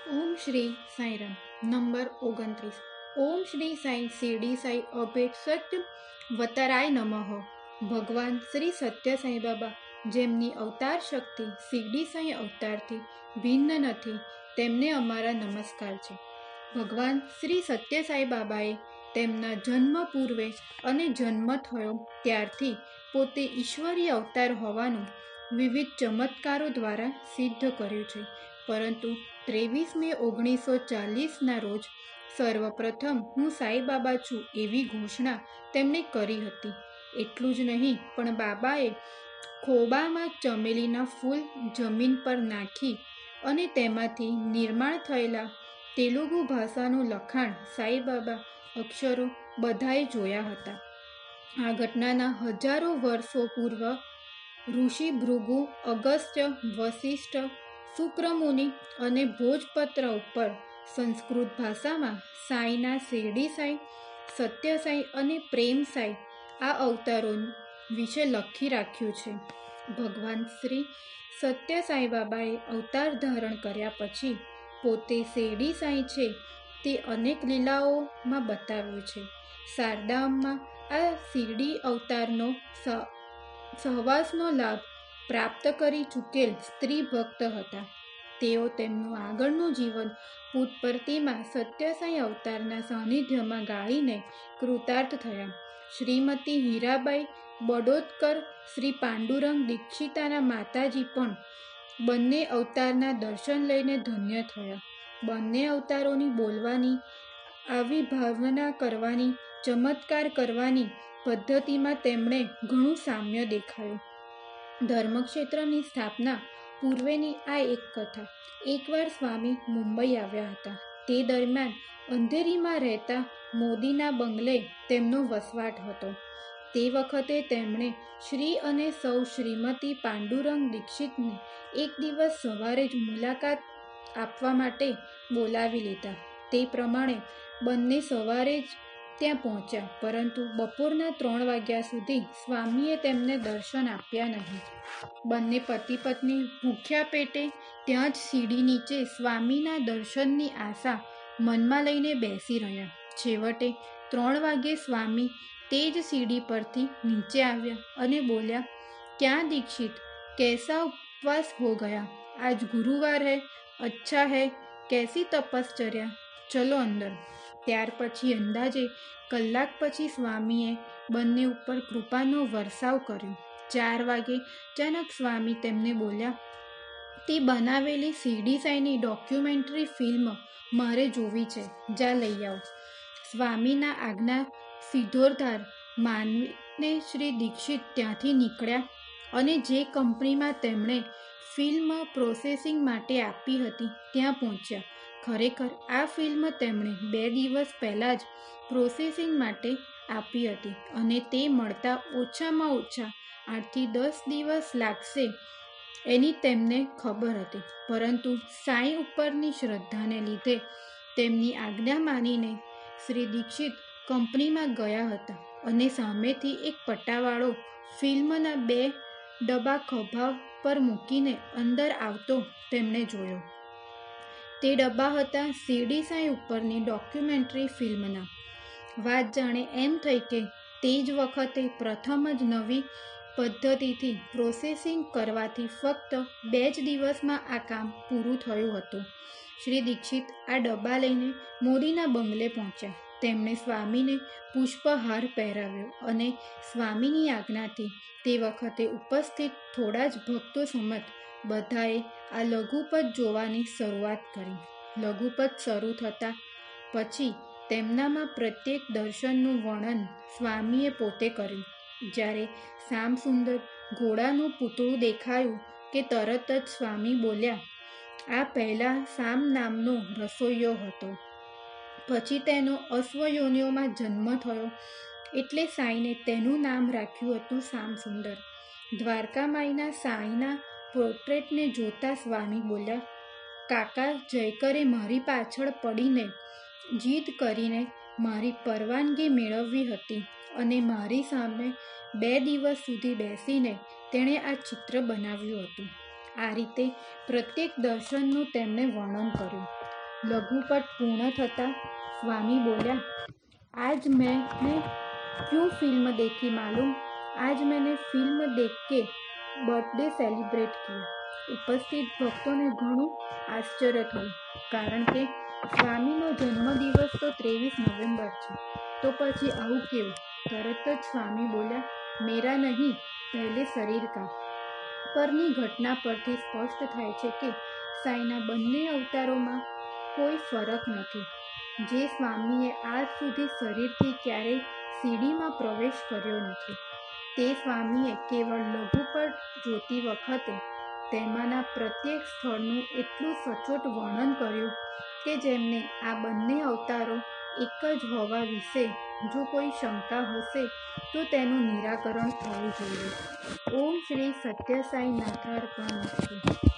ઓમ Shri Sairam. Number 29. Om Shri Sai Shirdi Sai અભેટ સત્ય વતરાય નમઃ. ભગવાન શ્રી સત્ય સાંઈ બાબા, જેમની અવતાર શક્તિ શિરડી સાંઈ અવતારથી ભિન્ન નથી, તેમને અમારા નમસ્કાર છે. ભગવાન શ્રી સત્ય સાંઈ બાબાએ તેમના જન્મ પૂર્વે અને જન્મ થયો ત્યારથી પોતે ઈશ્વરીય અવતાર હોવાનું વિવિધ ચમત્કારો દ્વારા સિદ્ધ કર્યું છે. પરંતુ 23 મે 1940ના રોજ સર્વપ્રથમ હું સાંઈબાબા છું એવી ઘોષણા તેમણે કરી હતી. એટલું જ નહીં, પણ બાબાએ ખોબામાં ચમેલીના ફૂલ જમીન પર નાખી અને તેમાંથી નિર્માણ થયેલા તેલુગુ ભાષાનું લખાણ સાંઈબાબા અક્ષરો બધાએ જોયા હતા. આ ઘટનાના હજારો વર્ષો પૂર્વ ઋષિ ભૃગુ, અગસ્ત્ય, વશિષ્ઠ, શુક્રમુનિ અને ભોજપત્ર ઉપર સંસ્કૃત ભાષામાં સાંઈના શિરડી સાંઈ, સત્ય સાંઈ અને પ્રેમ સાંઈ આ અવતારો વિશે લખી રાખ્યું છે. ભગવાન શ્રી સત્ય સાંઈ બાબાએ અવતાર ધારણ કર્યા પછી પોતે શિરડી સાંઈ છે તે અનેક લીલાઓમાં બતાવ્યું છે. શારદામાં આ શિરડી અવતારનો સહવાસનો લાભ પ્રાપ્ત કરી ચૂકેલ સ્ત્રી ભક્ત હતા. તેઓ તેમનું આગળનું જીવન પુટપર્તિમાં સત્ય સાંઈ અવતારના સાનિધ્યમાં ગાળીને કૃતાર્થ થયા. શ્રીમતી હીરાબાઈ બડોદકર, શ્રી પાંડુરંગ દીક્ષિતાના માતાજી પણ બંને અવતારના દર્શન લઈને ધન્ય થયા. બંને અવતારોની બોલવાની, આવી ભાવના કરવાની, ચમત્કાર કરવાની પદ્ધતિમાં તેમણે ઘણું સામ્ય દેખાયું. ધર્મક્ષેત્રની સ્થાપના પૂર્વેની આ એક કથા. એકવાર સ્વામી મુંબઈ આવ્યા હતા. તે દરમિયાન અંધેરીમાં રહેતા મોદીના બંગલે તેમનો વસવાટ હતો. તે વખતે તેમણે શ્રી અને સૌ શ્રીમતી પાંડુરંગ દીક્ષિતને એક દિવસ સવારે જ મુલાકાત આપવા માટે બોલાવી લીધા. તે પ્રમાણે બંને સવારે જ ત્યાં પહોંચ્યા, પરંતુ બપોરના 3 વાગ્યા સુધી સ્વામીએ તેમને દર્શન આપ્યા નહીં. બંને પતિ પત્ની ભૂખ્યા પેટે ત્યાં જ સીડી નીચે સ્વામીના દર્શનની આશા મનમાં લઈને બેસી રહ્યા. છેવટે 3 વાગ્યે સ્વામી તે જ સીડી પરથી નીચે આવ્યા અને બોલ્યા, ક્યાં દીક્ષિત, कैसा उपवास हो गया? आज गुरुवार है. अच्छा है. कैसी तपश्चर्या? चलो अंदर. ત્યાર પછી અંદાજે કલાક પછી સ્વામીએ બંને ઉપર કૃપાનો વરસાવ કર્યો. 4 વાગે અચાનક સ્વામી તેમને બોલ્યા, તે બનાવેલી શિરડી સાંઈની ડોક્યુમેન્ટરી ફિલ્મ મારે જોવી છે, જા લઈ આવ. સ્વામીના આજ્ઞા સિધોધાર માનવીને શ્રી દીક્ષિત ત્યાંથી નીકળ્યા અને જે કંપનીમાં તેમણે ફિલ્મ પ્રોસેસિંગ માટે આપી હતી ત્યાં પહોંચ્યા. ખરેખર આ ફિલ્મ તેમણે 2 દિવસ પહેલાં જ પ્રોસેસિંગ માટે આપી હતી અને તે મળતા ઓછામાં ઓછા 8 થી 10 દિવસ લાગશે એની તેમને ખબર હતી. પરંતુ સાંઈ ઉપરની શ્રદ્ધાને લીધે તેમની આજ્ઞા માનીને શ્રી દીક્ષિત કંપનીમાં ગયા હતા અને સામેથી એક પટ્ટાવાળો ફિલ્મના 2 ડબ્બા ખભા પર મૂકીને અંદર આવતો તેમણે જોયો. તે ડબ્બા હતા શિરડી સાંઈ ઉપરની ડોક્યુમેન્ટરી ફિલ્મના. વાત જાણે એમ થઈ કે તે જ વખતે પ્રથમ જ નવી પદ્ધતિથી પ્રોસેસિંગ કરવાથી ફક્ત 2 જ દિવસમાં આ કામ પૂરું થયું હતું. શ્રી દીક્ષિત આ ડબ્બા લઈને મોદીના બંગલે પહોંચ્યા. તેમણે સ્વામીને પુષ્પહાર પહેરાવ્યો અને સ્વામીની આજ્ઞાથી તે વખતે ઉપસ્થિત થોડા જ ભક્તો સમત બધાએ આ લઘુપટ જોવાની શરૂઆત કરી. લઘુપટ શરૂ થતાં પછી તેમનામાં પ્રત્યેક દર્શનનું વર્ણન સ્વામીએ પોતે કર્યું. જ્યારે શ્યામસુંદર ઘોડાનું પૂતળું દેખાયું કે તરત જ સ્વામી બોલ્યા, આ પહેલાં શ્યામ નામનો રસોઈયો હતો, પછી તેનો અશ્વયોનિઓમાં જન્મ થયો એટલે સાંઈને તેનું નામ રાખ્યું હતું શ્યામસુંદર. દ્વારકામાઈના સાંઈના પોર્ટ્રેટને જોતા સ્વામી બોલ્યા, કાકા જયકરે મારી પાછળ પડીને જીદ કરીને મારી પરવાનગી મેળવવી હતી અને મારી સામે 2 દિવસ સુધી બેસીને તેણે આ ચિત્ર બનાવ્યું હતું. આ રીતે પ્રત્યેક દર્શનનું તેમણે વર્ણન કર્યું. લઘુપટ પૂર્ણ થતાં સ્વામી બોલ્યા, आज मैंने क्यों फिल्म देखी मालूम? आज मैंने फिल्म देख के बर्थडे सेलिब्रेट किया। ઉપસ્થિત ભક્તોને ઘણું આશ્ચર્ય થયું, કારણ કે સ્વામીનો જન્મદિવસ તો 23 નવેમ્બર છે, તો પછી આવું કેવું? તરત જ સ્વામી બોલ્યા, મેરા નહીં, પહેલે શરીર કા. પરની ઘટના પરથી સ્પષ્ટ થાય છે કે સાંઈના બંને અવતારોમાં કોઈ ફરક નથી. જે સ્વામીએ આજ સુધી શરીરથી ક્યારેય સીડીમાં પ્રવેશ કર્યો નથી, તે સ્વામીએ કેવળ લઘુપટ જોતી વખતે તેમાંના પ્રત્યેક સ્થળનું એટલું સચોટ વર્ણન કર્યું કે જેમને આ બંને અવતારો એક જ હોવા વિશે જો કોઈ શંકા હશે તો તેનું નિરાકરણ થવું જોઈએ. ઓમ શ્રી સત્ય સાઈ નાથાર્પણમસ્તુ.